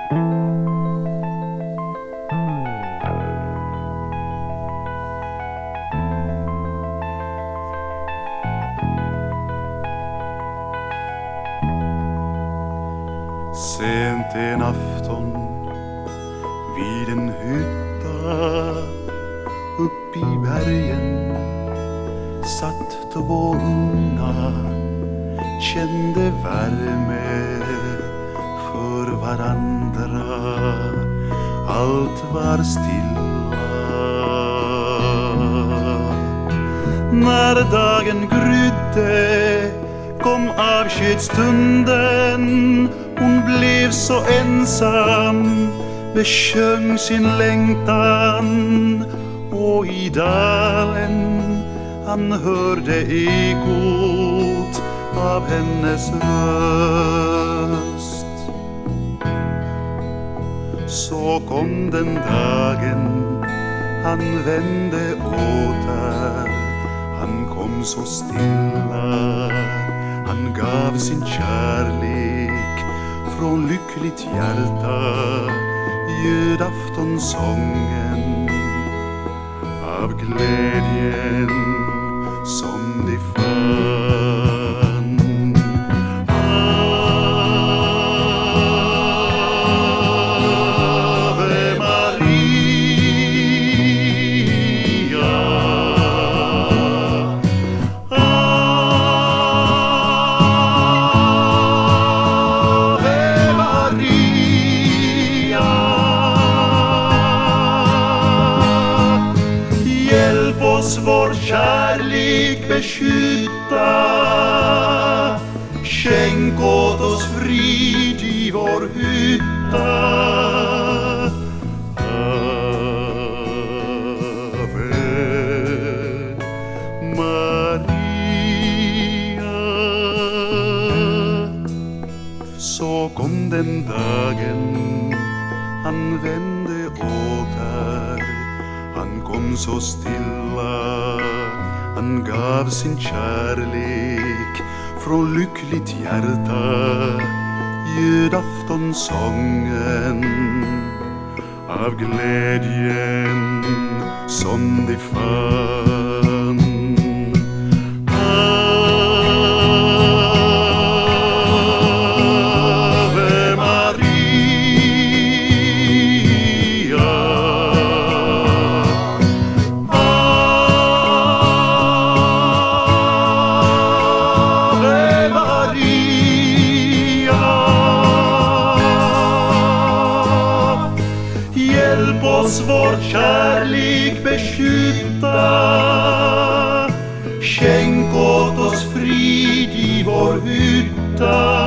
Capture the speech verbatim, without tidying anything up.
Sent en afton vid en hytta upp i bergen satt två unga, kände värme för varandra. Allt var stilla. När dagen grydde kom avskedsstunden. Hon blev så ensam, besjöng sin längtan, och i dalen han hörde ekot av hennes röst. Så kom den dagen han vände åter. Han kom så stilla, han gav sin kärlek från lyckligt hjärta, ljöd aftonsången av glädjen som de fann. Ave Maria, Ave Maria, hjälp oss vår kärlek beskydda, skänk åt oss frid i vår hytta. Ave Maria. Så kom den dagen han vände åter. Han kom så stilla, han gav sin kärlek från lyckligt hjärta, ljöd aftonsången av glädjen som de fann. Ave Maria, Ave Maria, hjälp oss vår kärlek beskydda, skänk åt oss frid i vår hytta.